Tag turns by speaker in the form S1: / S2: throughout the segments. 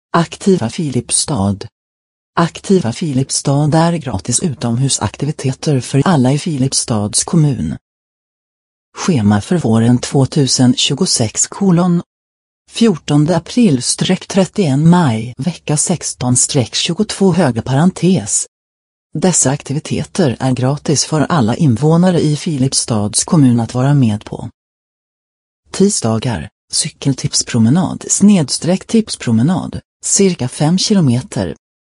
S1: Aktiva Filipstad. Aktiva Filipstad är gratis utomhusaktiviteter för alla i Filipstads kommun. Schema för våren 2026:14 april-31 maj vecka 16-22 höga parentes. Dessa aktiviteter är gratis för alla invånare i Filipstads kommun att vara med på. Tisdagar, cykeltipspromenad/tipspromenad, cirka 5 kilometer.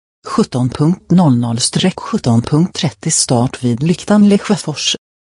S1: 17.00-17.30 start vid Lyktan Lesjöfors.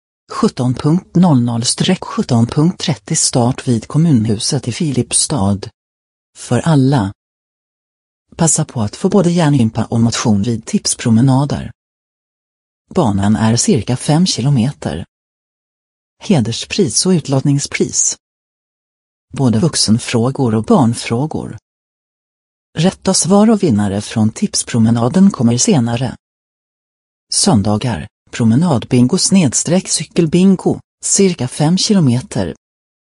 S1: 17.00-17.30 start vid kommunhuset i Filipstad. För alla. Passa på att få både hjärngympa och motion vid tipspromenader. Banan är cirka 5 kilometer. Hederspris och utlottningspris. Både vuxenfrågor och barnfrågor. Rätta svar och vinnare från tipspromenaden kommer senare. Söndagar, promenadbingo/cykelbingo, cirka 5 kilometer.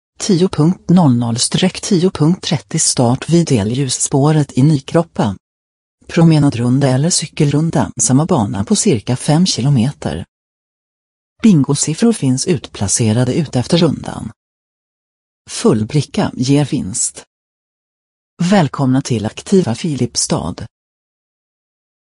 S1: 10.00-10.30 start vid elljusspåret i Nykroppa. Promenadrunda eller cykelrunda, samma bana på cirka 5 kilometer. Bingosiffror finns utplacerade utefter rundan. Full bricka ger vinst. Välkomna till Aktiva Filipstad.